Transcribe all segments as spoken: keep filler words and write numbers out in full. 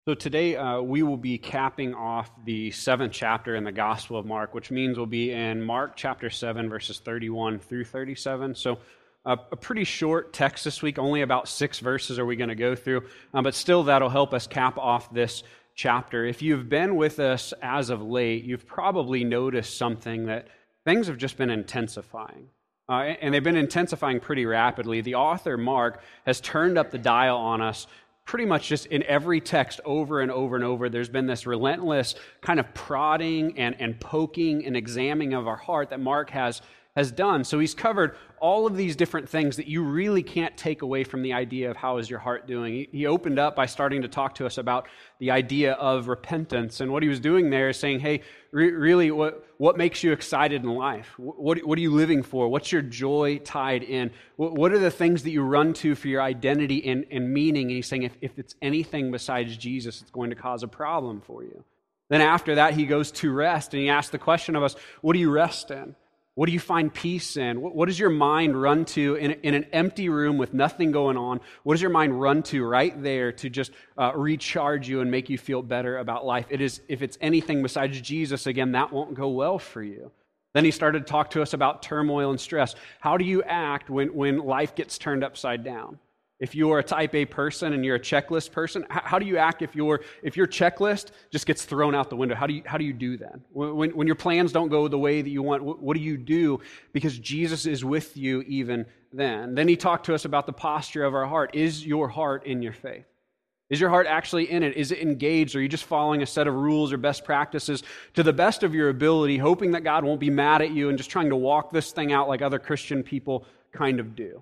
So today uh, we will be capping off the seventh chapter in the Gospel of Mark, which means we'll be in Mark chapter seven, verses thirty-one through thirty-seven. So uh, a pretty short text this week, only about six verses are we going to go through, um, but still that'll help us cap off this chapter. If you've been with us as of late, you've probably noticed something, that things have just been intensifying. Uh, and they've been intensifying pretty rapidly. The author, Mark, has turned up the dial on us pretty much just in every text over and over and over. There's been this relentless kind of prodding and, and poking and examining of our heart that Mark has, has done. So he's covered all of these different things that you really can't take away from the idea of how is your heart doing. He, he opened up by starting to talk to us about the idea of repentance. And what he was doing there is saying, hey, re- really, what, what makes you excited in life? What, what are you living for? What's your joy tied in? What, what are the things that you run to for your identity and, and meaning? And he's saying, if, if it's anything besides Jesus, it's going to cause a problem for you. Then after that, he goes to rest, and he asks the question of us, what do you rest in? What do you find peace in? What, what does your mind run to in, in an empty room with nothing going on? What does your mind run to right there to just uh, recharge you and make you feel better about life? It is, if it's anything besides Jesus, again, that won't go well for you. Then he started to talk to us about turmoil and stress. How do you act when, when life gets turned upside down? If you're a type A person and you're a checklist person, how do you act if your if your checklist just gets thrown out the window? How do you how do you do that? When when your plans don't go the way that you want, what do you do? Because Jesus is with you even then. Then he talked to us about the posture of our heart. Is your heart in your faith? Is your heart actually in it? Is it engaged? Or are you just following a set of rules or best practices to the best of your ability, hoping that God won't be mad at you and just trying to walk this thing out like other Christian people kind of do?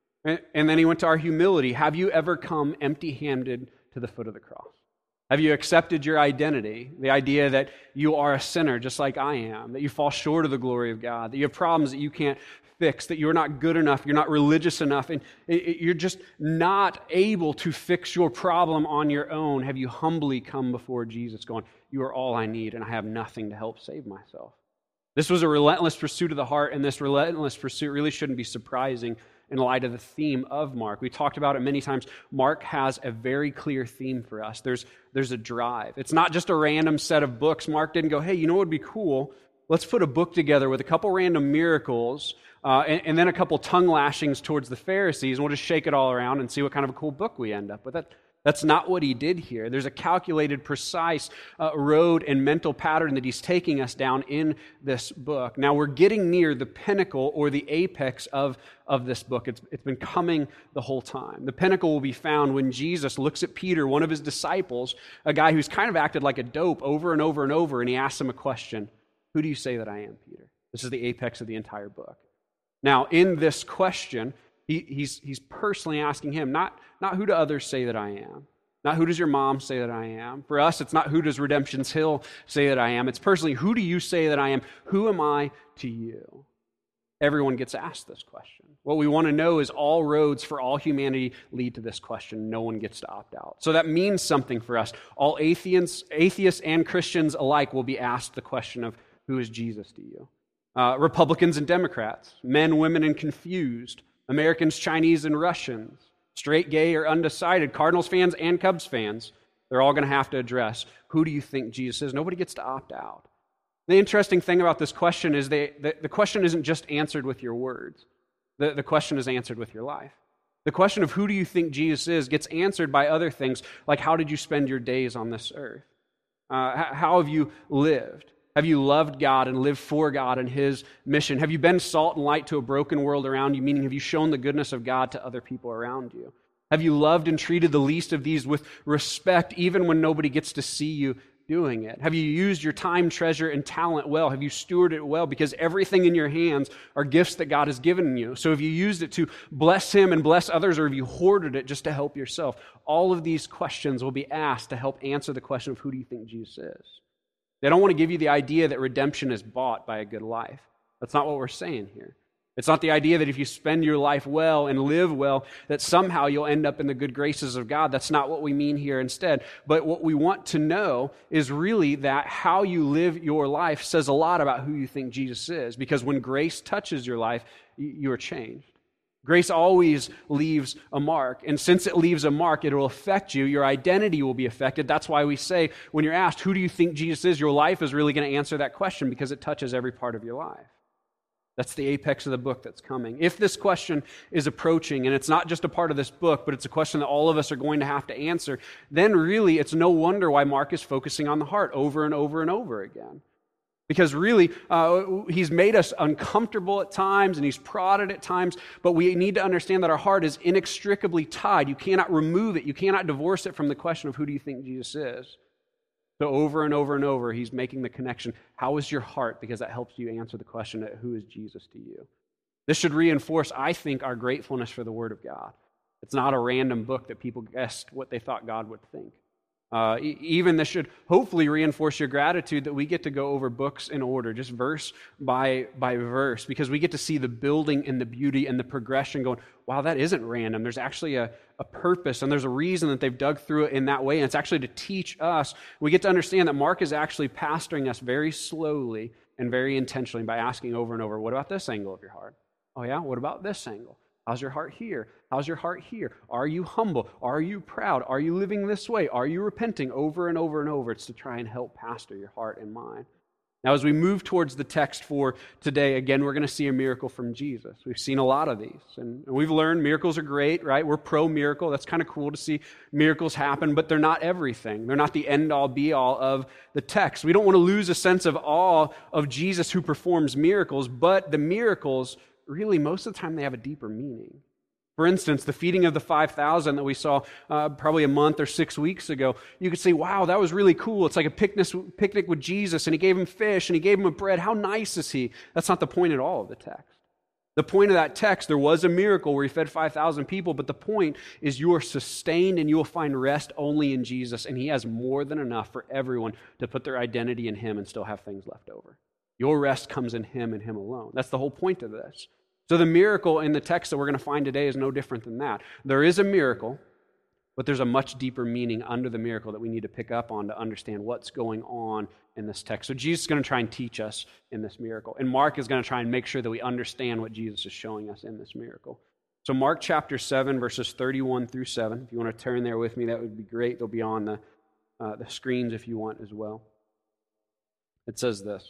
And then he went to our humility. Have you ever come empty-handed to the foot of the cross? Have you accepted your identity, the idea that you are a sinner just like I am, that you fall short of the glory of God, that you have problems that you can't fix, that you're not good enough, you're not religious enough, and you're just not able to fix your problem on your own? Have you humbly come before Jesus going, you are all I need and I have nothing to help save myself? This was a relentless pursuit of the heart, and this relentless pursuit really shouldn't be surprising in light of the theme of Mark. We talked about it many times. Mark has a very clear theme for us. There's, there's a drive. It's not just a random set of books. Mark didn't go, hey, you know what would be cool? Let's put a book together with a couple random miracles uh, and, and then a couple tongue lashings towards the Pharisees, and we'll just shake it all around and see what kind of a cool book we end up with. That, that's not what he did here. There's a calculated, precise uh, road and mental pattern that he's taking us down in this book. Now, we're getting near the pinnacle or the apex of, of this book. It's, it's been coming the whole time. The pinnacle will be found when Jesus looks at Peter, one of his disciples, a guy who's kind of acted like a dope over and over and over, and he asks him a question. Who do you say that I am, Peter? This is the apex of the entire book. Now, in this question, He, he's, he's personally asking him, not, not who do others say that I am, not who does your mom say that I am. For us, it's not who does Redemption's Hill say that I am. It's personally, who do you say that I am? Who am I to you? Everyone gets asked this question. What we want to know is all roads for all humanity lead to this question. No one gets to opt out. So that means something for us. All atheists, atheists and Christians alike will be asked the question of, who is Jesus to you? Uh, Republicans and Democrats, men, women, and confused, Americans, Chinese, and Russians, straight, gay, or undecided, Cardinals fans and Cubs fans, they're all going to have to address, who do you think Jesus is? Nobody gets to opt out. The interesting thing about this question is they, the, the question isn't just answered with your words. The, the question is answered with your life. The question of who do you think Jesus is gets answered by other things, like how did you spend your days on this earth? Uh, how have you lived? Have you loved God and lived for God and His mission? Have you been salt and light to a broken world around you? Meaning, have you shown the goodness of God to other people around you? Have you loved and treated the least of these with respect, even when nobody gets to see you doing it? Have you used your time, treasure, and talent well? Have you stewarded it well? Because everything in your hands are gifts that God has given you. So have you used it to bless Him and bless others, or have you hoarded it just to help yourself? All of these questions will be asked to help answer the question of who do you think Jesus is? They don't want to give you the idea that redemption is bought by a good life. That's not what we're saying here. It's not the idea that if you spend your life well and live well, that somehow you'll end up in the good graces of God. That's not what we mean here instead. But what we want to know is really that how you live your life says a lot about who you think Jesus is. Because when grace touches your life, you are changed. Grace always leaves a mark. And since it leaves a mark, it will affect you. Your identity will be affected. That's why we say, when you're asked, who do you think Jesus is? Your life is really going to answer that question because it touches every part of your life. That's the apex of the book that's coming. If this question is approaching, and it's not just a part of this book, but it's a question that all of us are going to have to answer, then really it's no wonder why Mark is focusing on the heart over and over and over again. Because really, uh, he's made us uncomfortable at times, and he's prodded at times, but we need to understand that our heart is inextricably tied. You cannot remove it. You cannot divorce it from the question of who do you think Jesus is. So over and over and over, he's making the connection. How is your heart? Because that helps you answer the question, who is Jesus to you? This should reinforce, I think, our gratefulness for the Word of God. It's not a random book that people guessed what they thought God would think. Uh, e- even this should hopefully reinforce your gratitude that we get to go over books in order, just verse by by verse, because we get to see the building and the beauty and the progression going, wow, that isn't random. There's actually a, a purpose, and there's a reason that they've dug through it in that way, and it's actually to teach us. We get to understand that Mark is actually pastoring us very slowly and very intentionally by asking over and over, what about this angle of your heart? Oh yeah, what about this angle? How's your heart here? How's your heart here? Are you humble? Are you proud? Are you living this way? Are you repenting? Over and over and over. It's to try and help pastor your heart and mind. Now, as we move towards the text for today, again, we're going to see a miracle from Jesus. We've seen a lot of these, and we've learned miracles are great, right? We're pro-miracle. That's kind of cool to see miracles happen, but they're not everything. They're not the end-all, be-all of the text. We don't want to lose a sense of awe of Jesus who performs miracles, but the miracles, really, most of the time, they have a deeper meaning. For instance, the feeding of the five thousand that we saw uh, probably a month or six weeks ago, you could say, wow, that was really cool. It's like a picnic, picnic with Jesus, and he gave him fish, and he gave him a bread. How nice is he? That's not the point at all of the text. The point of that text, there was a miracle where he fed five thousand people, but the point is you are sustained and you will find rest only in Jesus, and he has more than enough for everyone to put their identity in him and still have things left over. Your rest comes in him and him alone. That's the whole point of this. So the miracle in the text that we're going to find today is no different than that. There is a miracle, but there's a much deeper meaning under the miracle that we need to pick up on to understand what's going on in this text. So Jesus is going to try and teach us in this miracle. And Mark is going to try and make sure that we understand what Jesus is showing us in this miracle. So Mark chapter seven, verses thirty-one through seven. If you want to turn there with me, that would be great. They'll be on the, uh, the screens if you want as well. It says this.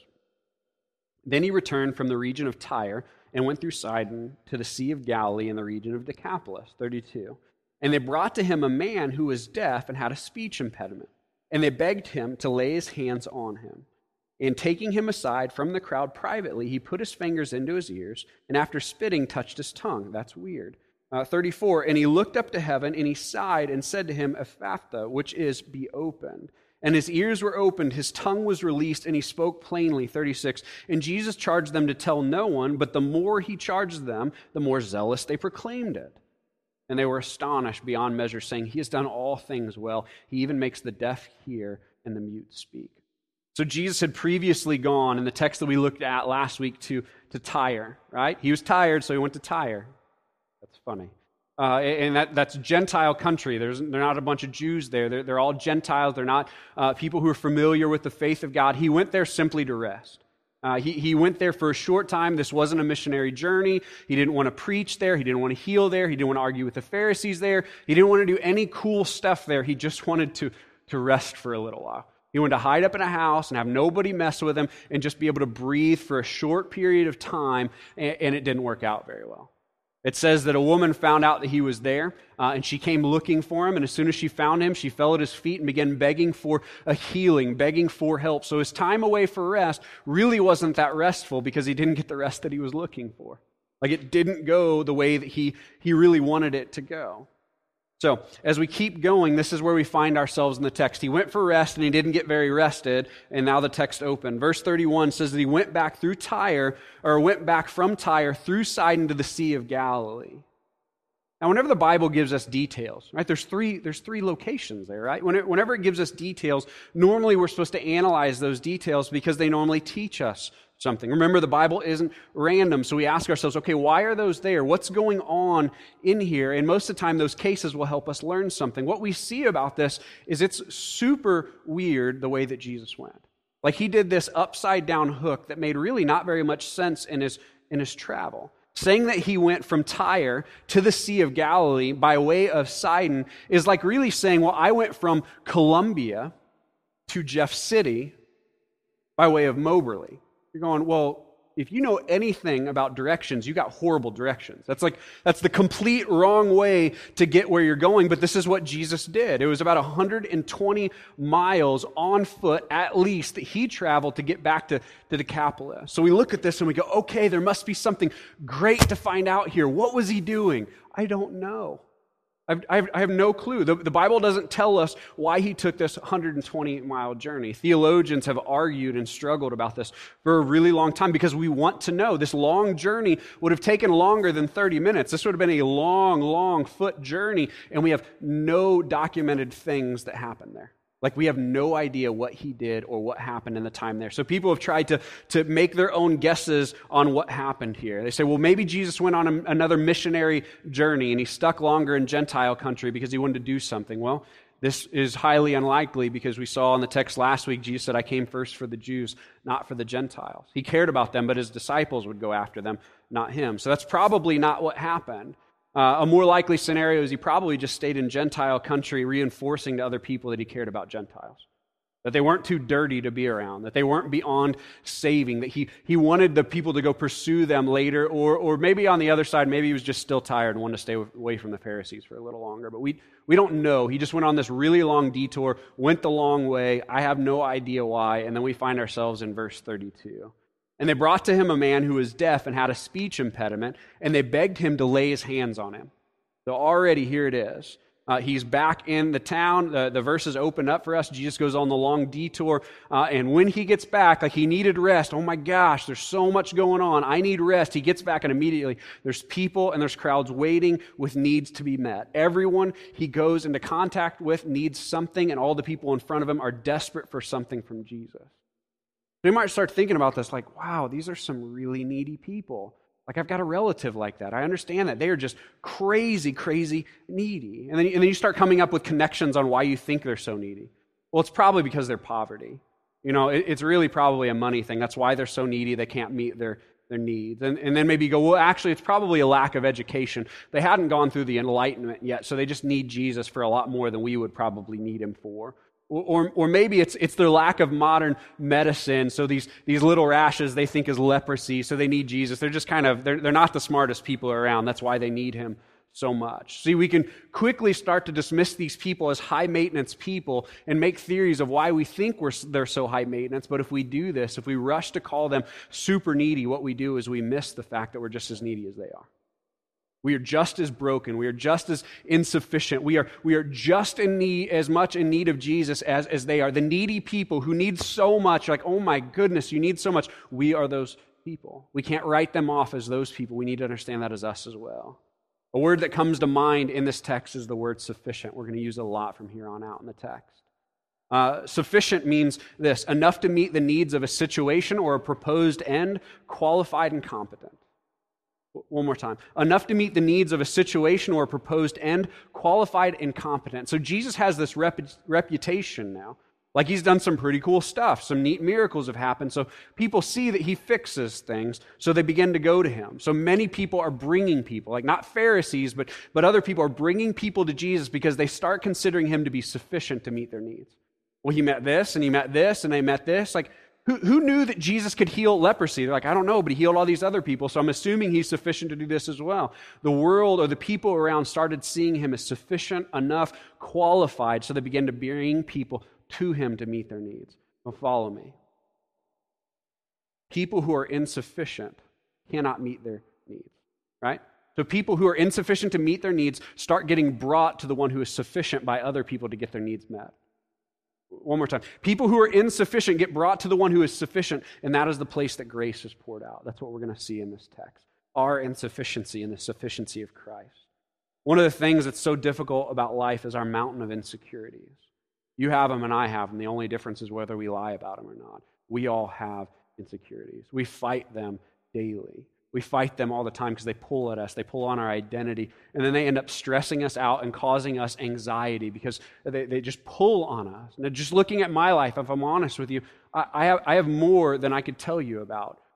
Then he returned from the region of Tyre and went through Sidon to the Sea of Galilee in the region of Decapolis, thirty-two. And they brought to him a man who was deaf and had a speech impediment. And they begged him to lay his hands on him. And taking him aside from the crowd privately, he put his fingers into his ears, and after spitting, touched his tongue. That's weird. Uh, thirty-four, and he looked up to heaven, and he sighed and said to him, Ephphatha, which is, be opened. And his ears were opened, his tongue was released, and he spoke plainly. thirty-six, and Jesus charged them to tell no one, but the more he charged them, the more zealous they proclaimed it. And they were astonished beyond measure, saying, he has done all things well. He even makes the deaf hear and the mute speak. So Jesus had previously gone, in the text that we looked at last week, to, to Tyre, right? He was tired, so he went to Tyre. That's funny. Uh, and that, that's Gentile country. There's, they're not a bunch of Jews there. They're, they're all Gentiles. They're not uh, people who are familiar with the faith of God. He went there simply to rest. Uh, he, he went there for a short time. This wasn't a missionary journey. He didn't want to preach there. He didn't want to heal there. He didn't want to argue with the Pharisees there. He didn't want to do any cool stuff there. He just wanted to, to rest for a little while. He wanted to hide up in a house and have nobody mess with him and just be able to breathe for a short period of time, and, and it didn't work out very well. It says that a woman found out that he was there, uh, and she came looking for him, and as soon as she found him, she fell at his feet and began begging for a healing, begging for help. So his time away for rest really wasn't that restful because he didn't get the rest that he was looking for. Like it didn't go the way that he, he really wanted it to go. So, as we keep going, this is where we find ourselves in the text. He went for rest and he didn't get very rested, and now the text opened. Verse thirty-one says that he went back through Tyre, or went back from Tyre through Sidon to the Sea of Galilee. Now, whenever the Bible gives us details, right, there's three, there's three locations there, right? Whenever it gives us details, normally we're supposed to analyze those details because they normally teach us something. Remember, the Bible isn't random, so we ask ourselves, okay, why are those there? What's going on in here? And most of the time, those cases will help us learn something. What we see about this is it's super weird the way that Jesus went. Like he did this upside down hook that made really not very much sense in his, in his travel. Saying that he went from Tyre to the Sea of Galilee by way of Sidon is like really saying, well, I went from Columbia to Jeff City by way of Moberly. You're going, well, if you know anything about directions, you got horrible directions. That's like, that's the complete wrong way to get where you're going, but this is what Jesus did. It was about one hundred twenty miles on foot, at least, that he traveled to get back to, to Decapolis. So we look at this and we go, okay, there must be something great to find out here. What was he doing? I don't know. I've, I've, I have no clue. The, the Bible doesn't tell us why he took this one hundred twenty mile journey. Theologians have argued and struggled about this for a really long time because we want to know. This long journey would have taken longer than thirty minutes. This would have been a long, long foot journey, and we have no documented things that happened there. Like, we have no idea what he did or what happened in the time there. So people have tried to, to make their own guesses on what happened here. They say, well, maybe Jesus went on a, another missionary journey and he stuck longer in Gentile country because he wanted to do something. Well, this is highly unlikely because we saw in the text last week, Jesus said, I came first for the Jews, not for the Gentiles. He cared about them, but his disciples would go after them, not him. So that's probably not what happened. Uh, a more likely scenario is he probably just stayed in Gentile country, reinforcing to other people that he cared about Gentiles, that they weren't too dirty to be around, that they weren't beyond saving, that he he wanted the people to go pursue them later, or or maybe on the other side, maybe he was just still tired and wanted to stay away from the Pharisees for a little longer. But we we don't know. He just went on this really long detour, went the long way. I have no idea why. And then we find ourselves in verse thirty-two. And they brought to him a man who was deaf and had a speech impediment, and they begged him to lay his hands on him. So already here it is. Uh, he's back in the town. The, the verses open up for us. Jesus goes on the long detour, uh, and when he gets back, like he needed rest. Oh my gosh, there's so much going on. I need rest. He gets back, and immediately there's people and there's crowds waiting with needs to be met. Everyone he goes into contact with needs something, and all the people in front of him are desperate for something from Jesus. We might start thinking about this like, wow, these are some really needy people. Like, I've got a relative like that. I understand that. They are just crazy, crazy needy. And then, and then you start coming up with connections on why you think they're so needy. Well, it's probably because they're poverty. You know, it, it's really probably a money thing. That's why they're so needy. They can't meet their, their needs. And, and then maybe you go, well, actually, it's probably a lack of education. They hadn't gone through the Enlightenment yet, so they just need Jesus for a lot more than we would probably need him for. Or, or maybe it's it's their lack of modern medicine. So these these little rashes they think is leprosy, so they need Jesus. They're just kind of, they're, they're not the smartest people around. That's why they need him so much. See, we can quickly start to dismiss these people as high maintenance people and make theories of why we think we're they're so high maintenance. But if we do this, if we rush to call them super needy, what we do is we miss the fact that we're just as needy as they are. We are just as broken. We are just as insufficient. We are, we are just in need, as much in need of Jesus as, as they are. The needy people who need so much, like, oh my goodness, you need so much. We are those people. We can't write them off as those people. We need to understand that as us as well. A word that comes to mind in this text is the word sufficient. We're going to use it a lot from here on out in the text. Uh, sufficient means this: enough to meet the needs of a situation or a proposed end, qualified and competent. One more time. Enough to meet the needs of a situation or a proposed end, qualified and competent. So Jesus has this rep- reputation now. Like, he's done some pretty cool stuff. Some neat miracles have happened. So people see that he fixes things, so they begin to go to him. So many people are bringing people, like not Pharisees, but, but other people are bringing people to Jesus because they start considering him to be sufficient to meet their needs. Well, he met this, and he met this, and they met this. Like, Who, who knew that Jesus could heal leprosy? They're like, I don't know, but he healed all these other people, so I'm assuming he's sufficient to do this as well. The world or the people around started seeing him as sufficient, enough, qualified, so they began to bring people to him to meet their needs. Well, follow me. People who are insufficient cannot meet their needs, right? So people who are insufficient to meet their needs start getting brought to the one who is sufficient by other people to get their needs met. One more time. People who are insufficient get brought to the one who is sufficient, and that is the place that grace is poured out. That's what we're going to see in this text. Our insufficiency and the sufficiency of Christ. One of the things that's so difficult about life is our mountain of insecurities. You have them and I have them. The only difference is whether we lie about them or not. We all have insecurities. We fight them daily. We fight them all the time because they pull at us. They pull on our identity. And then they end up stressing us out and causing us anxiety because they, they just pull on us. Now, just looking at my life, if I'm honest with you, I, I, have, I have more than I could tell you about.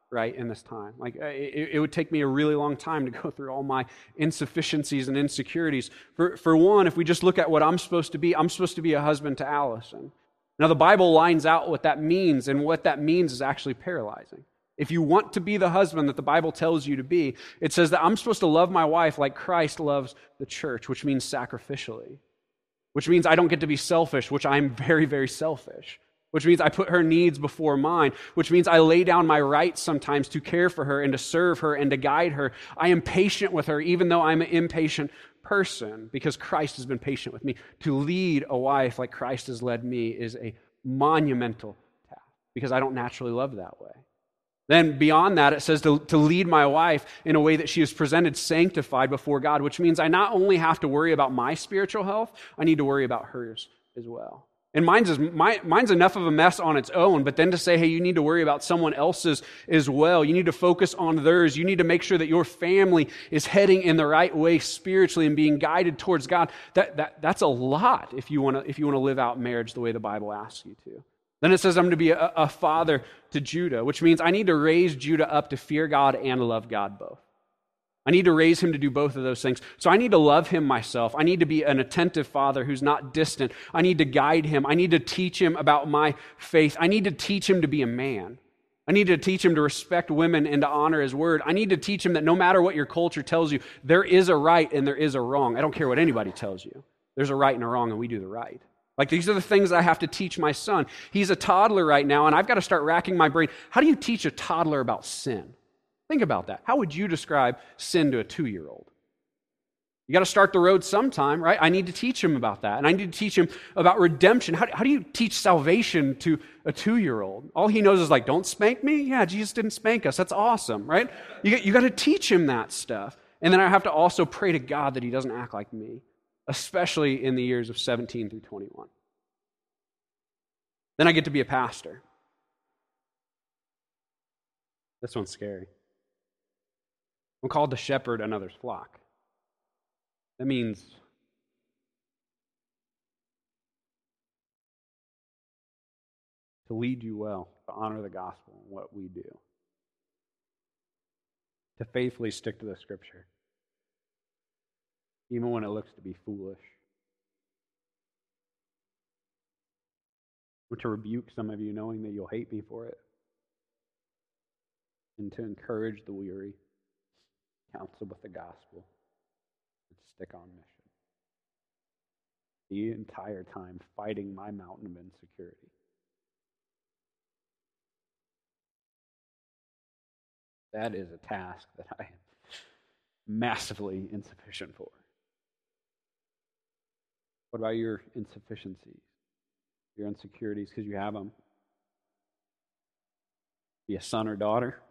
right, in this time. Like, it, it would take me a really long time to go through all my insufficiencies and insecurities. For, for one, if we just look at what I'm supposed to be, I'm supposed to be a husband to Allison. Now, the Bible lines out what that means, and what that means is actually paralyzing. If you want to be the husband that the Bible tells you to be, it says that I'm supposed to love my wife like Christ loves the church, which means sacrificially, which means I don't get to be selfish, which I'm very, very selfish, which means I put her needs before mine, which means I lay down my rights sometimes to care for her and to serve her and to guide her. I am patient with her, even though I'm an impatient person, because Christ has been patient with me. To lead a wife like Christ has led me is a monumental task, because I don't naturally love that way. Then beyond that, it says to, to lead my wife in a way that she is presented sanctified before God, which means I not only have to worry about my spiritual health, I need to worry about hers as well. And mine's, is, my, mine's enough of a mess on its own, but then to say, hey, you need to worry about someone else's as well. You need to focus on theirs. You need to make sure that your family is heading in the right way spiritually and being guided towards God. That, that, that's a lot if you want to if you want to live out marriage the way the Bible asks you to. Then it says I'm to be a, a father to Judah, which means I need to raise Judah up to fear God and love God both. I need to raise him to do both of those things. So I need to love him myself. I need to be an attentive father who's not distant. I need to guide him. I need to teach him about my faith. I need to teach him to be a man. I need to teach him to respect women and to honor his word. I need to teach him that no matter what your culture tells you, there is a right and there is a wrong. I don't care what anybody tells you. There's a right and a wrong, and we do the right. Like, these are the things I have to teach my son. He's a toddler right now, and I've got to start racking my brain. How do you teach a toddler about sin? Think about that. How would you describe sin to a two-year-old? You got to start the road sometime, right? I need to teach him about that. And I need to teach him about redemption. How, how do you teach salvation to a two-year-old? All he knows is like, don't spank me? Yeah, Jesus didn't spank us. That's awesome, right? You, you got to teach him that stuff. And then I have to also pray to God that he doesn't act like me, especially in the years of seventeen through twenty-one. Then I get to be a pastor. This one's scary. I'm called to shepherd another's flock. That means to lead you well, to honor the gospel in what we do, to faithfully stick to the scripture, even when it looks to be foolish, or to rebuke some of you knowing that you'll hate me for it, and to encourage the weary, counsel with the gospel, and stick on mission. The entire time fighting my mountain of insecurity. That is a task that I am massively insufficient for. What about your insufficiencies, your insecurities, because you have them? Be a son or daughter.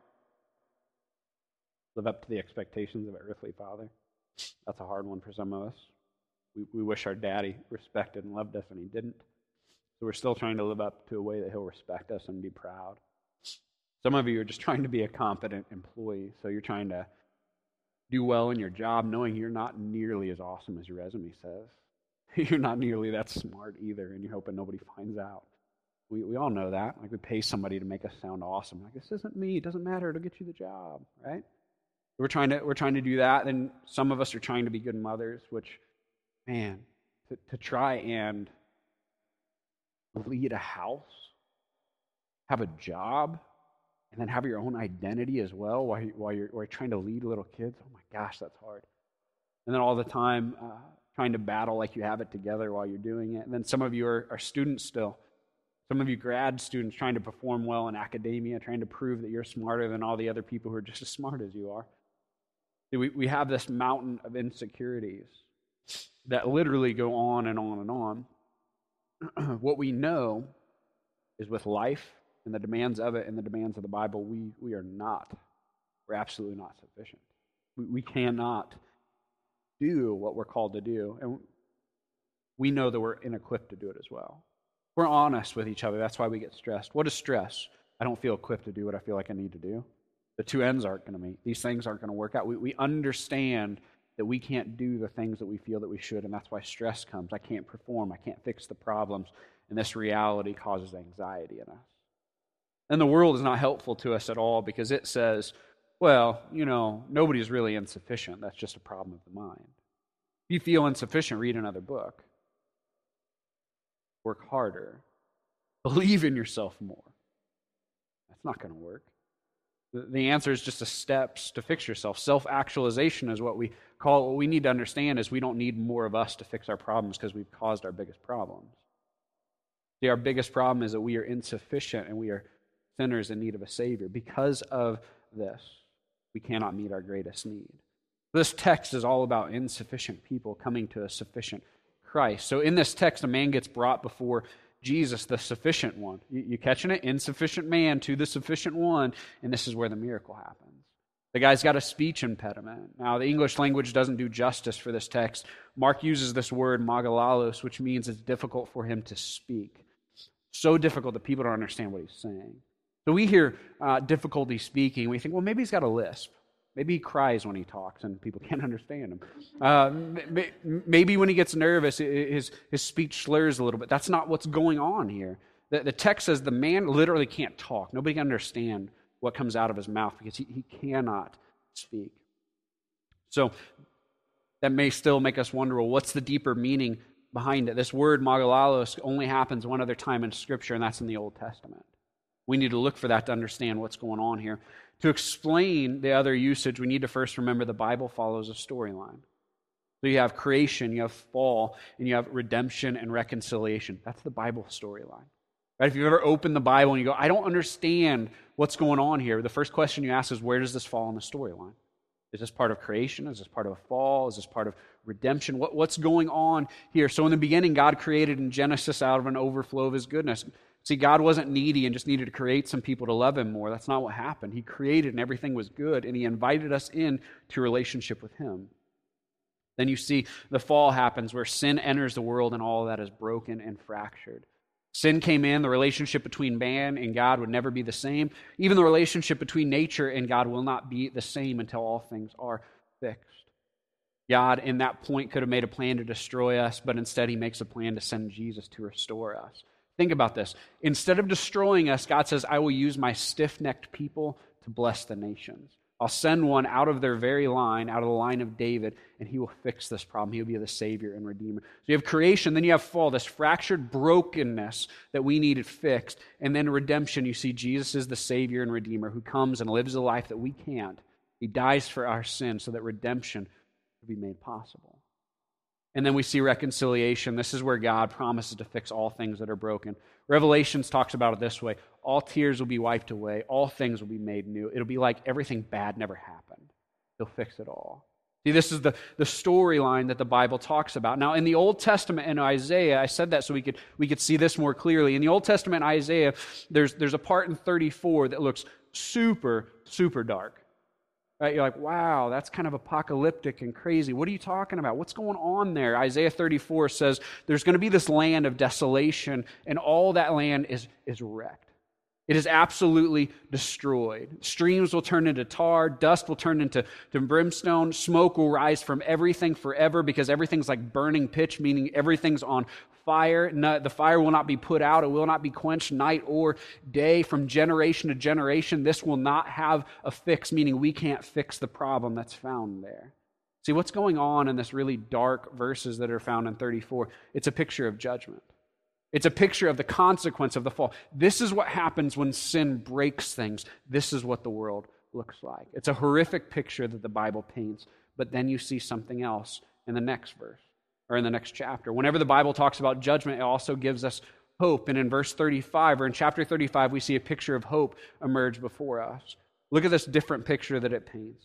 Live up to the expectations of an earthly father. That's a hard one for some of us. We, we wish our daddy respected and loved us, and he didn't. So we're still trying to live up to a way that he'll respect us and be proud. Some of you are just trying to be a competent employee, so you're trying to do well in your job, knowing you're not nearly as awesome as your resume says. You're not nearly that smart either, and you're hoping nobody finds out. We we all know that. Like, we pay somebody to make us sound awesome. Like, this isn't me. It doesn't matter. It'll get you the job, right? We're trying to we're trying to do that. And some of us are trying to be good mothers, which, man, to, to try and lead a house, have a job, and then have your own identity as well while, you, while, you're, while you're trying to lead little kids. Oh my gosh, that's hard. And then all the time uh, trying to battle like you have it together while you're doing it. And then some of you are, are students still. Some of you grad students trying to perform well in academia, trying to prove that you're smarter than all the other people who are just as smart as you are. See, we, we have this mountain of insecurities that literally go on and on and on. What we know is with life and the demands of it and the demands of the Bible, we, we are not, we're absolutely not sufficient. We, we cannot do what we're called to do, and we know that we're inequipped to do it as well. We're honest with each other. That's why we get stressed. What is stress? I don't feel equipped to do what I feel like I need to do. The two ends aren't going to meet. These things aren't going to work out. We, we understand that we can't do the things that we feel that we should, and that's why stress comes. I can't perform. I can't fix the problems, and this reality causes anxiety in us. And the world is not helpful to us at all because it says, well, you know, nobody's really insufficient. That's just a problem of the mind. If you feel insufficient, read another book. Work harder. Believe in yourself more. That's not going to work. The answer is just the steps to fix yourself. Self-actualization is what we call it. What we need to understand is we don't need more of us to fix our problems because we've caused our biggest problems. See, our biggest problem is that we are insufficient and we are sinners in need of a Savior. Because of this, we cannot meet our greatest need. This text is all about insufficient people coming to a sufficient Christ. So in this text, a man gets brought before Jesus, the sufficient one. You, you catching it? Insufficient man to the sufficient one, and this is where the miracle happens. The guy's got a speech impediment. Now, the English language doesn't do justice for this text. Mark uses this word, magalalos, which means it's difficult for him to speak. So difficult that people don't understand what he's saying. So we hear uh, difficulty speaking, we think, well, maybe he's got a lisp. Maybe he cries when he talks and people can't understand him. Uh, maybe when he gets nervous, his, his speech slurs a little bit. That's not what's going on here. The, the text says the man literally can't talk. Nobody can understand what comes out of his mouth because he, he cannot speak. So that may still make us wonder, well, what's the deeper meaning behind it? This word magalalos only happens one other time in Scripture, and that's in the Old Testament. We need to look for that to understand what's going on here. To explain the other usage, we need to first remember the Bible follows a storyline. So you have creation, you have fall, and you have redemption and reconciliation. That's the Bible storyline. Right? If you've ever opened the Bible and you go, I don't understand what's going on here, the first question you ask is, where does this fall in the storyline? Is this part of creation? Is this part of a fall? Is this part of redemption? What, what's going on here? So in the beginning, God created in Genesis out of an overflow of His goodness. See, God wasn't needy and just needed to create some people to love Him more. That's not what happened. He created and everything was good, and He invited us in to a relationship with Him. Then you see the fall happens where sin enters the world and all of that is broken and fractured. Sin came in, the relationship between man and God would never be the same. Even the relationship between nature and God will not be the same until all things are fixed. God, in that point, could have made a plan to destroy us, but instead He makes a plan to send Jesus to restore us. Think about this. Instead of destroying us, God says, I will use my stiff-necked people to bless the nations. I'll send one out of their very line, out of the line of David, and he will fix this problem. He'll be the Savior and Redeemer. So you have creation, then you have fall, this fractured brokenness that we needed fixed. And then redemption, you see Jesus is the Savior and Redeemer who comes and lives a life that we can't. He dies for our sins so that redemption will be made possible. And then we see reconciliation. This is where God promises to fix all things that are broken. Revelations talks about it this way. All tears will be wiped away. All things will be made new. It'll be like everything bad never happened. He'll fix it all. See, this is the, the storyline that the Bible talks about. Now, in the Old Testament and Isaiah, I said that so we could we could see this more clearly. In the Old Testament and Isaiah, there's, there's a part in thirty-four that looks super, super dark. Right? You're like, wow, that's kind of apocalyptic and crazy. What are you talking about? What's going on there? Isaiah thirty-four says there's going to be this land of desolation, and all that land is, is wrecked. It is absolutely destroyed. Streams will turn into tar, dust will turn into to brimstone, smoke will rise from everything forever because everything's like burning pitch, meaning everything's on fire. No, the fire will not be put out. It will not be quenched night or day. From generation to generation, this will not have a fix, meaning we can't fix the problem that's found there. See, what's going on in this really dark verses that are found in thirty-four? It's a picture of judgment. It's a picture of the consequence of the fall. This is what happens when sin breaks things. This is what the world looks like. It's a horrific picture that the Bible paints, but then you see something else in the next verse, or in the next chapter. Whenever the Bible talks about judgment, it also gives us hope. And in verse thirty-five, or in chapter thirty-five, we see a picture of hope emerge before us. Look at this different picture that it paints.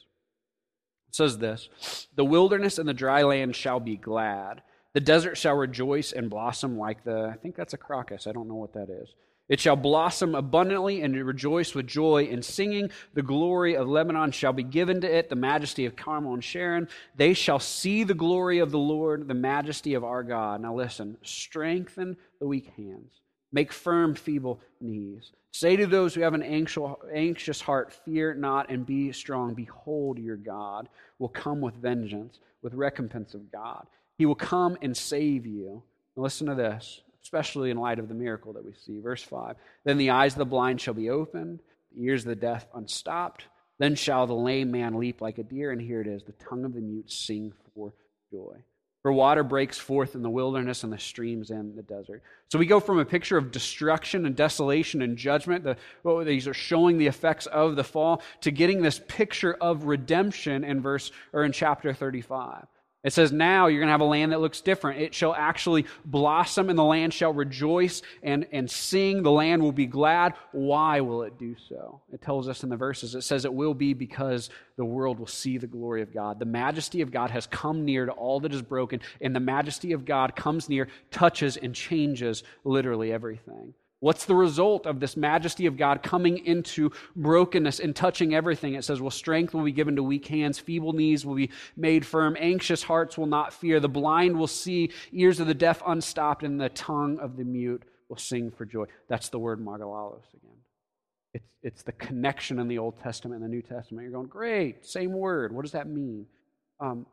It says this, the wilderness and the dry land shall be glad. The desert shall rejoice and blossom like the, I think that's a crocus, I don't know what that is. It shall blossom abundantly and rejoice with joy and singing. The glory of Lebanon shall be given to it, the majesty of Carmel and Sharon. They shall see the glory of the Lord, the majesty of our God. Now listen, strengthen the weak hands, make firm feeble knees. Say to those who have an anxious heart, fear not and be strong. Behold, your God will come with vengeance, with recompense of God. He will come and save you. Now listen to this. especially in light of the miracle that we see. Verse five, then the eyes of the blind shall be opened, the ears of the deaf unstopped. Then shall the lame man leap like a deer, and here it is, the tongue of the mute sing for joy. For water breaks forth in the wilderness and the streams in the desert. So we go from a picture of destruction and desolation and judgment, the, well, these are showing the effects of the fall, to getting this picture of redemption in verse or in chapter thirty-five. It says, now you're going to have a land that looks different. It shall actually blossom, and the land shall rejoice and, and sing. The land will be glad. Why will it do so? It tells us in the verses. It says it will be because the world will see the glory of God. The majesty of God has come near to all that is broken, and the majesty of God comes near, touches, and changes literally everything. What's the result of this majesty of God coming into brokenness and touching everything? It says, well, strength will be given to weak hands, feeble knees will be made firm, anxious hearts will not fear, the blind will see, ears of the deaf unstopped, and the tongue of the mute will sing for joy. That's the word magalalos again. It's, it's the connection in the Old Testament and the New Testament. You're going, great, same word. What does that mean? Um,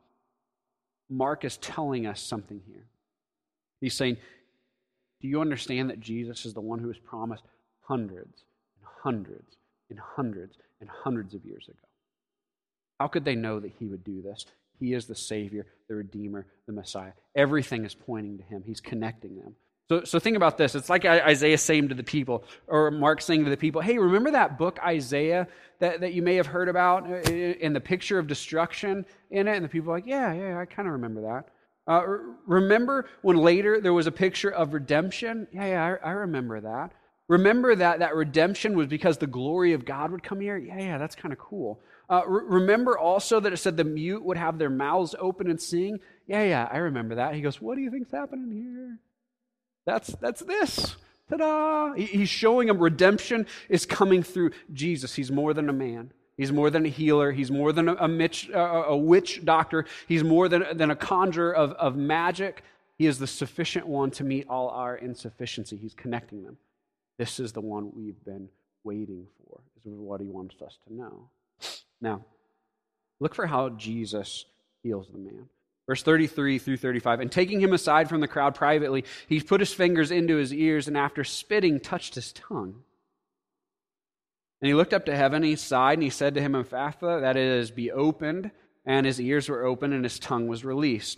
Mark is telling us something here. He's saying, do you understand that Jesus is the one who was promised hundreds and hundreds and hundreds and hundreds of years ago? How could they know that he would do this? He is the Savior, the Redeemer, the Messiah. Everything is pointing to him. He's connecting them. So, so think about this. It's like Isaiah saying to the people, or Mark saying to the people, hey, remember that book Isaiah that, that you may have heard about in the picture of destruction in it? And the people are like, yeah, yeah, I kind of remember that. Uh, remember when later there was a picture of redemption? Yeah, yeah, I, I remember that. Remember that that redemption was because the glory of God would come here? Yeah, yeah, that's kind of cool. Uh, re- remember also that it said the mute would have their mouths open and sing? Yeah, yeah, I remember that. He goes, what do you think's happening here? That's, that's this. Ta-da! He, he's showing them redemption is coming through Jesus. He's more than a man. He's more than a healer. He's more than a, a, mitch, a, a witch doctor. He's more than, than a conjurer of, of magic. He is the sufficient one to meet all our insufficiency. He's connecting them. This is the one we've been waiting for. This is what he wants us to know. Now, look for how Jesus heals the man. Verse thirty-three through thirty-five. And taking him aside from the crowd privately, he put his fingers into his ears, and after spitting, touched his tongue. And he looked up to heaven, and he sighed, and he said to him, Ephphatha, that is, be opened. And his ears were opened, and his tongue was released.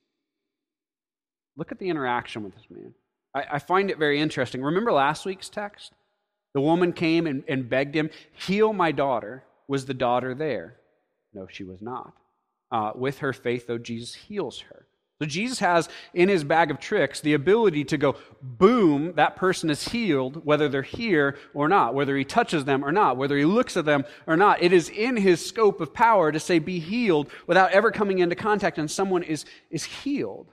Look at the interaction with this man. I, I find it very interesting. Remember last week's text? The woman came and, and begged him, heal my daughter. Was the daughter there? No, she was not. Uh, with her faith, though, Jesus heals her. So Jesus has in his bag of tricks the ability to go, boom, that person is healed, whether they're here or not, whether he touches them or not, whether he looks at them or not. It is in his scope of power to say, be healed, without ever coming into contact, and someone is, is healed.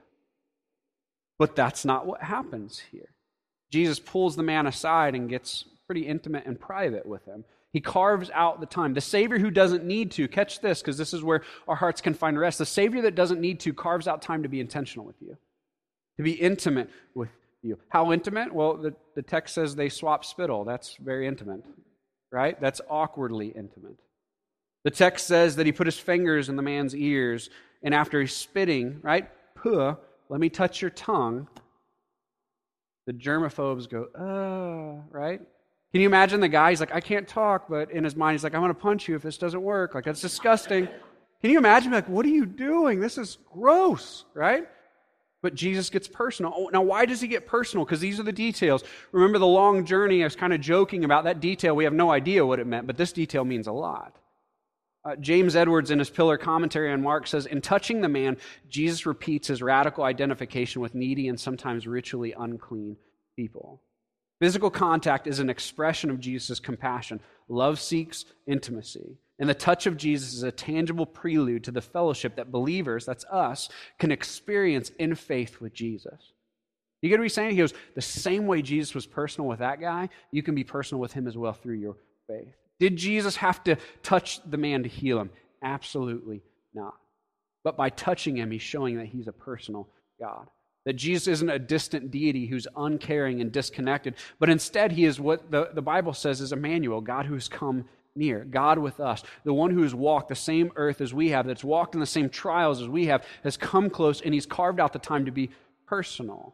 But that's not what happens here. Jesus pulls the man aside and gets pretty intimate and private with him. He carves out the time. The Savior who doesn't need to, catch this, because this is where our hearts can find rest. The Savior that doesn't need to carves out time to be intentional with you, to be intimate with you. How intimate? Well, the, the text says they swap spittle. That's very intimate, right? That's awkwardly intimate. The text says that he put his fingers in the man's ears, and after he's spitting, right? Puh, let me touch your tongue. The germaphobes go, uh, right? Can you imagine the guy? He's like, I can't talk, but in his mind, he's like, I'm going to punch you if this doesn't work. Like, that's disgusting. Can you imagine? Like, what are you doing? This is gross, right? But Jesus gets personal. Oh, now, why does he get personal? Because these are the details. Remember the long journey? I was kind of joking about that detail. We have no idea what it meant, but this detail means a lot. Uh, James Edwards, in his Pillar commentary on Mark, says, in touching the man, Jesus repeats his radical identification with needy and sometimes ritually unclean people. Physical contact is an expression of Jesus' compassion. Love seeks intimacy. And the touch of Jesus is a tangible prelude to the fellowship that believers, that's us, can experience in faith with Jesus. You get what he's saying? He goes, the same way Jesus was personal with that guy, you can be personal with him as well through your faith. Did Jesus have to touch the man to heal him? Absolutely not. But by touching him, he's showing that he's a personal God. That Jesus isn't a distant deity who's uncaring and disconnected, but instead he is what the, the Bible says is Emmanuel, God who's come near, God with us, the one who has walked the same earth as we have, that's walked in the same trials as we have, has come close, and he's carved out the time to be personal.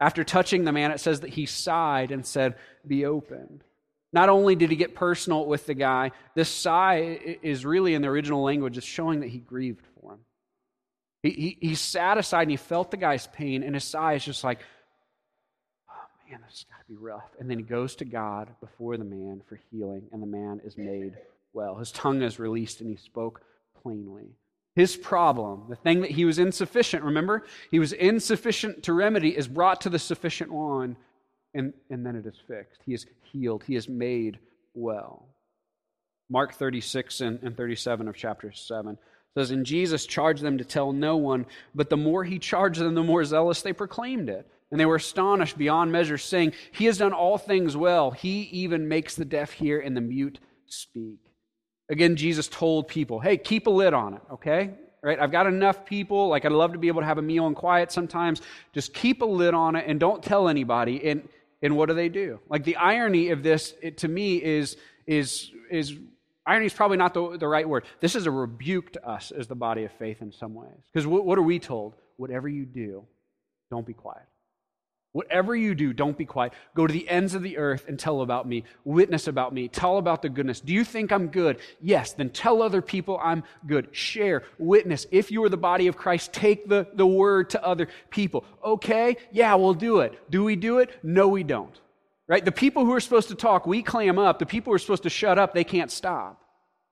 After touching the man, it says that he sighed and said, "Be opened." Not only did he get personal with the guy, this sigh is really in the original language, it's showing that he grieved for him. He, he, he's satisfied and he felt the guy's pain, and his sigh is just like, oh man, this has got to be rough. And then he goes to God before the man for healing, and the man is made well. His tongue is released and he spoke plainly. His problem, the thing that he was insufficient, remember? He was insufficient to remedy, is brought to the sufficient one, and, and then it is fixed. He is healed. He is made well. Mark thirty-six and, and thirty-seven of chapter seven says, "And Jesus charged them to tell no one, but the more he charged them, the more zealous they proclaimed it. And they were astonished beyond measure, saying, 'He has done all things well. He even makes the deaf hear and the mute speak.'" Again, Jesus told people, hey, keep a lid on it, okay? Right? I've got enough people. Like, I'd love to be able to have a meal in quiet sometimes. Just keep a lid on it and don't tell anybody. And and what do they do? Like, the irony of this, it, to me, is is is irony is probably not the, the right word. This is a rebuke to us as the body of faith in some ways. Because what, what are we told? Whatever you do, don't be quiet. Whatever you do, don't be quiet. Go to the ends of the earth and tell about me. Witness about me. Tell about the goodness. Do you think I'm good? Yes, then tell other people I'm good. Share. Witness. If you are the body of Christ, take the, the word to other people. Okay, yeah, we'll do it. Do we do it? No, we don't. Right? The people who are supposed to talk, we clam up. The people who are supposed to shut up, they can't stop.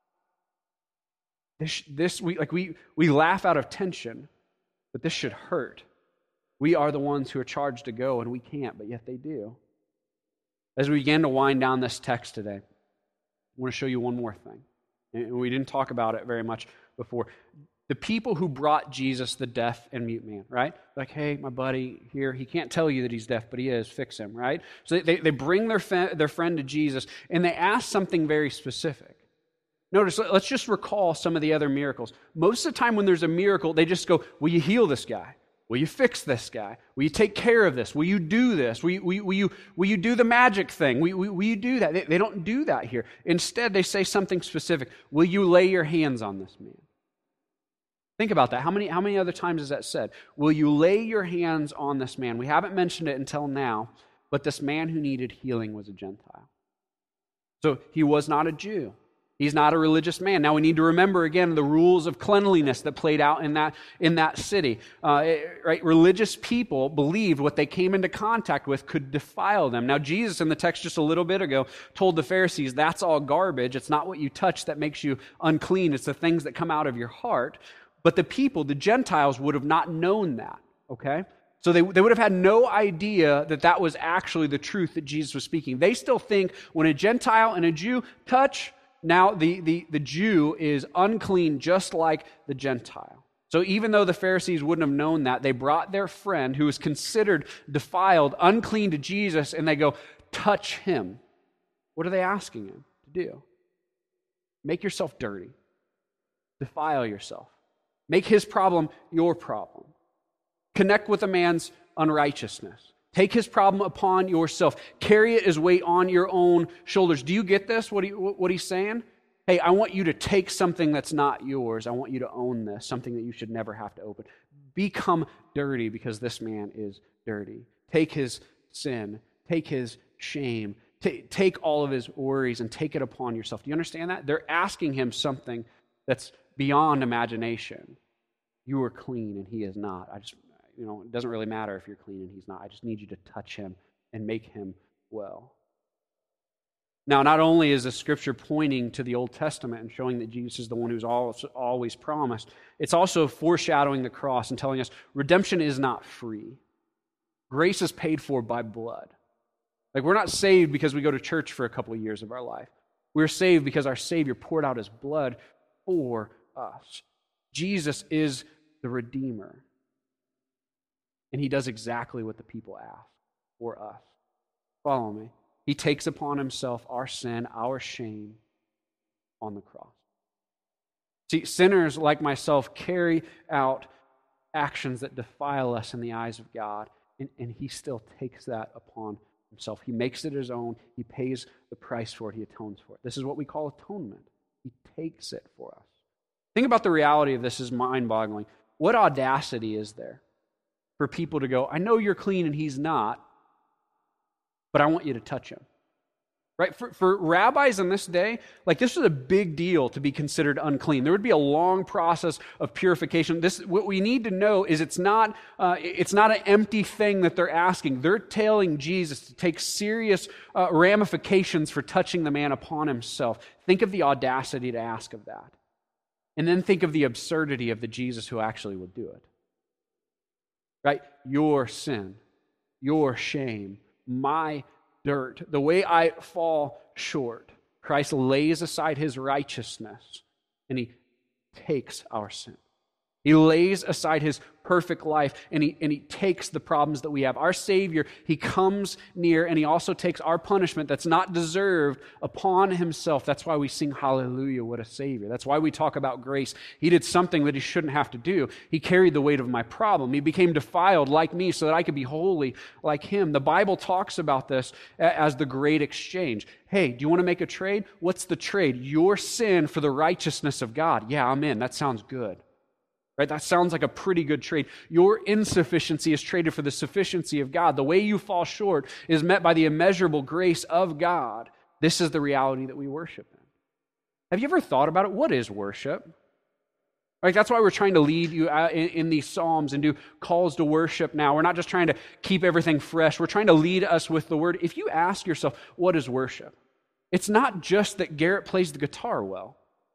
This, this we like we we laugh out of tension, but this should hurt. We are the ones who are charged to go, and we can't, but yet they do. As we begin to wind down this text today, I want to show you one more thing. And we didn't talk about it very much before. The people who brought Jesus, the deaf and mute man, right? Like, hey, my buddy here, he can't tell you that he's deaf, but he is. Fix him, right? So they, they bring their, fa- their friend to Jesus, and they ask something very specific. Notice, let's just recall some of the other miracles. Most of the time when there's a miracle, they just go, will you heal this guy? Will you fix this guy? Will you take care of this? Will you do this? Will you, will you, will you, will you do the magic thing? Will, will, will you do that? They, they don't do that here. Instead, they say something specific. Will you lay your hands on this man? Think about that. How many, how many other times is that said? Will you lay your hands on this man? We haven't mentioned it until now, but this man who needed healing was a Gentile. So he was not a Jew. He's not a religious man. Now we need to remember again the rules of cleanliness that played out in that in that city. Uh, it, right, religious people believed what they came into contact with could defile them. Now Jesus, in the text just a little bit ago, told the Pharisees, "That's all garbage. It's not what you touch that makes you unclean. It's the things that come out of your heart." But the people, the Gentiles, would have not known that. Okay. So they, they would have had no idea that that was actually the truth that Jesus was speaking. They still think when a Gentile and a Jew touch, now the, the, the Jew is unclean just like the Gentile. So even though the Pharisees wouldn't have known that, they brought their friend who was considered defiled, unclean to Jesus, and they go, touch him. What are they asking him to do? Make yourself dirty. Defile yourself. Make his problem your problem. Connect with a man's unrighteousness. Take his problem upon yourself. Carry it as weight on your own shoulders. Do you get this, what, he, what he's saying? Hey, I want you to take something that's not yours. I want you to own this, something that you should never have to open. Become dirty because this man is dirty. Take his sin. Take his shame. T- take all of his worries and take it upon yourself. Do you understand that? They're asking him something that's beyond imagination. You are clean and he is not. I just... You know, it doesn't really matter if you're clean and he's not. I just need you to touch him and make him well. Now, not only is the scripture pointing to the Old Testament and showing that Jesus is the one who's always promised, it's also foreshadowing the cross and telling us redemption is not free. Grace is paid for by blood. Like, we're not saved because we go to church for a couple of years of our life. We're saved because our Savior poured out his blood for us. Jesus is the Redeemer. And he does exactly what the people ask for us. Follow me. He takes upon himself our sin, our shame on the cross. See, sinners like myself carry out actions that defile us in the eyes of God, and, and he still takes that upon himself. He makes it his own. He pays the price for it. He atones for it. This is what we call atonement. He takes it for us. Think about the reality of this is mind-boggling. What audacity is there for people to go, I know you're clean and he's not, but I want you to touch him. Right? For, for rabbis in this day, like this was a big deal to be considered unclean. There would be a long process of purification. This, what we need to know is it's not, uh, it's not an empty thing that they're asking. They're telling Jesus to take serious uh, ramifications for touching the man upon himself. Think of the audacity to ask of that. And then think of the absurdity of the Jesus who actually would do it. Right? Your sin, your shame, my dirt, the way I fall short. Christ lays aside his righteousness and he takes our sin. He lays aside his perfect life and he, and he takes the problems that we have. Our Savior, he comes near and he also takes our punishment that's not deserved upon himself. That's why we sing hallelujah, what a Savior. That's why we talk about grace. He did something that he shouldn't have to do. He carried the weight of my problem. He became defiled like me so that I could be holy like him. The Bible talks about this as the great exchange. Hey, do you want to make a trade? What's the trade? Your sin for the righteousness of God. Yeah, I'm in. That sounds good. Right? That sounds like a pretty good trade. Your insufficiency is traded for the sufficiency of God. The way you fall short is met by the immeasurable grace of God. This is the reality that we worship in. Have you ever thought about it? What is worship? Right? That's why we're trying to lead you in, in these Psalms and do calls to worship now. We're not just trying to keep everything fresh. We're trying to lead us with the Word. If you ask yourself, what is worship? It's not just that Garrett plays the guitar well.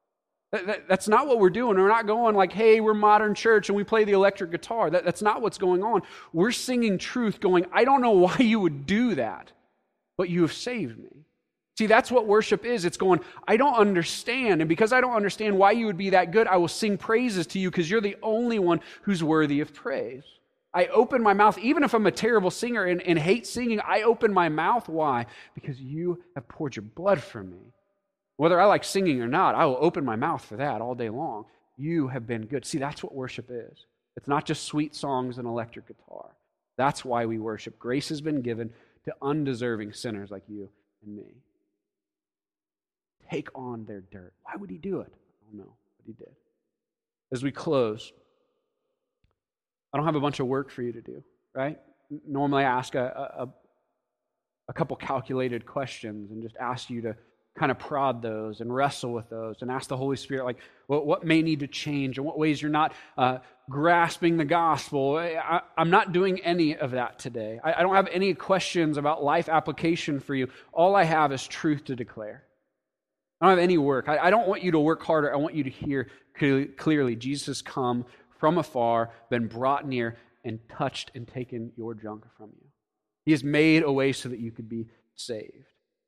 That's not what we're doing. We're not going like, hey, we're modern church and we play the electric guitar. That, that's not what's going on. We're singing truth going, I don't know why you would do that, but you have saved me. See, that's what worship is. It's going, I don't understand. And because I don't understand why you would be that good, I will sing praises to you because you're the only one who's worthy of praise. I open my mouth, even if I'm a terrible singer and, and hate singing, I open my mouth. Why? Because you have poured your blood for me. Whether I like singing or not, I will open my mouth for that all day long. You have been good. See, that's what worship is. It's not just sweet songs and electric guitar. That's why we worship. Grace has been given to undeserving sinners like you and me. Take on their dirt. Why would he do it? I don't know, but he did. As we close, I don't have a bunch of work for you to do, right? Normally I ask a, a, a couple calculated questions and just ask you to kind of prod those and wrestle with those and ask the Holy Spirit, like, what, what may need to change and what ways you're not uh, grasping the gospel. I, I'm not doing any of that today. I, I don't have any questions about life application for you. All I have is truth to declare. I don't have any work. I, I don't want you to work harder. I want you to hear clearly, clearly Jesus has come from afar, been brought near, and touched and taken your junk from you. He has made a way so that you could be saved.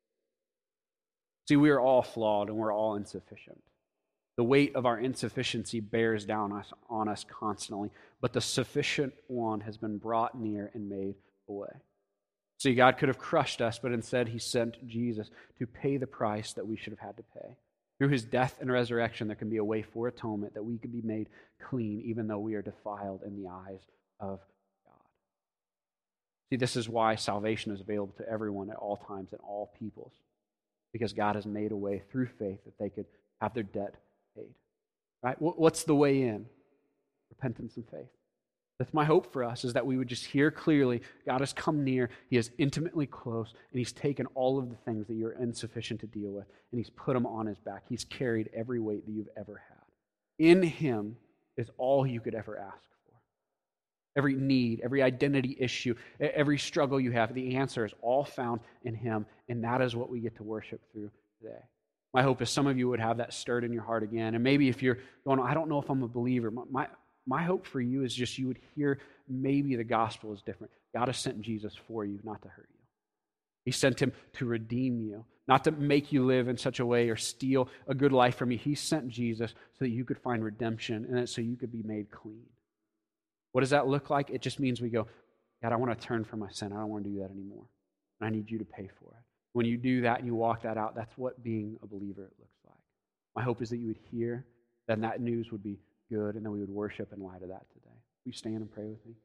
See, we are all flawed and we're all insufficient. The weight of our insufficiency bears down us, on us constantly, but the sufficient one has been brought near and made a way. See, God could have crushed us, but instead he sent Jesus to pay the price that we should have had to pay. Through his death and resurrection, there can be a way for atonement that we could be made clean, even though we are defiled in the eyes of God. See, this is why salvation is available to everyone at all times and all peoples. Because God has made a way through faith that they could have their debt paid. Right? What's the way in? Repentance and faith. That's my hope for us, is that we would just hear clearly, God has come near, he is intimately close, and he's taken all of the things that you're insufficient to deal with, and he's put them on his back. He's carried every weight that you've ever had. In him is all you could ever ask for. Every need, every identity issue, every struggle you have, the answer is all found in him, and that is what we get to worship through today. My hope is some of you would have that stirred in your heart again, and maybe if you're going, I don't know if I'm a believer, my, my hope for you is just you would hear maybe the gospel is different. God has sent Jesus for you, not to hurt you. He sent him to redeem you, not to make you live in such a way or steal a good life from you. He sent Jesus so that you could find redemption and so you could be made clean. What does that look like? It just means we go, God, I want to turn from my sin. I don't want to do that anymore. And I need you to pay for it. When you do that and you walk that out, that's what being a believer looks like. My hope is that you would hear, then that news would be good, and then we would worship in light of that today. Will you stand and pray with me?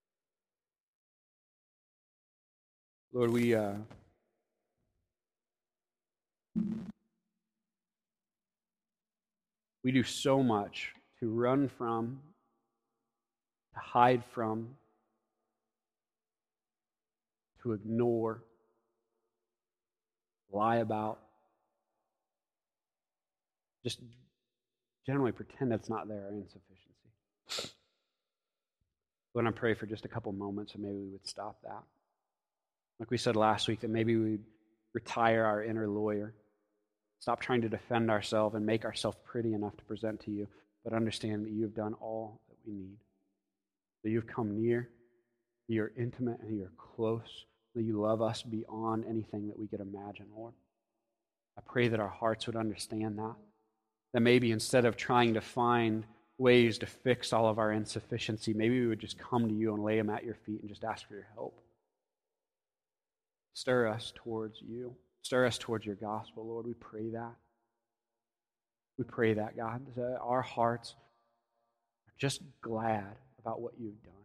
Lord, we uh, We do so much to run from, to hide from, to ignore, lie about, just generally pretend it's not there, our insufficiency. I want to pray for just a couple moments and maybe we would stop that. Like we said last week, that maybe we'd retire our inner lawyer. Stop trying to defend ourselves and make ourselves pretty enough to present to you, but understand that you have done all that we need. That you've come near, that you're intimate and you're close, that you love us beyond anything that we could imagine, Lord. I pray that our hearts would understand that. That maybe instead of trying to find ways to fix all of our insufficiency, maybe we would just come to you and lay them at your feet and just ask for your help. Stir us towards you. Stir us towards your gospel, Lord. We pray that. We pray that, God, that our hearts are just glad about what you've done.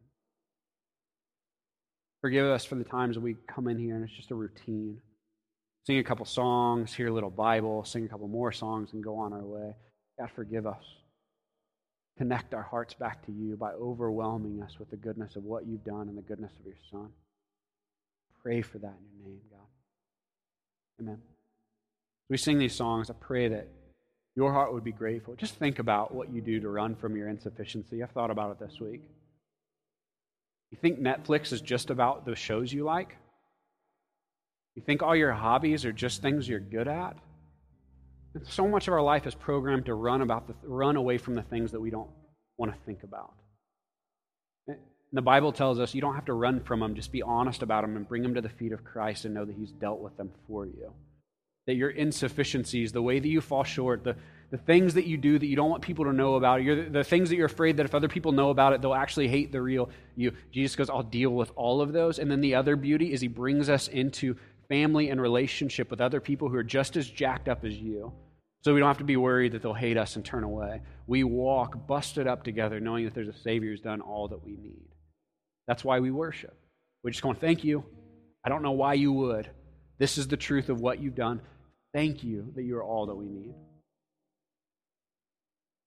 Forgive us for the times that we come in here and it's just a routine. Sing a couple songs, hear a little Bible, sing a couple more songs, and go on our way. God, forgive us. Connect our hearts back to you by overwhelming us with the goodness of what you've done and the goodness of your Son. Pray for that in your name, God. Amen. As we sing these songs, I pray that your heart would be grateful. Just think about what you do to run from your insufficiency. I've thought about it this week. You think Netflix is just about the shows you like? You think all your hobbies are just things you're good at? And so much of our life is programmed to run about the, run away from the things that we don't want to think about. And the Bible tells us you don't have to run from them. Just be honest about them and bring them to the feet of Christ and know that He's dealt with them for you. That your insufficiencies, the way that you fall short, the, the things that you do that you don't want people to know about, you're the, the things that you're afraid that if other people know about it, they'll actually hate the real you. Jesus goes, I'll deal with all of those. And then the other beauty is He brings us into family and relationship with other people who are just as jacked up as you. So we don't have to be worried that they'll hate us and turn away. We walk busted up together knowing that there's a Savior who's done all that we need. That's why we worship. We're just going, thank you. I don't know why you would. This is the truth of what you've done. Thank you that you are all that we need.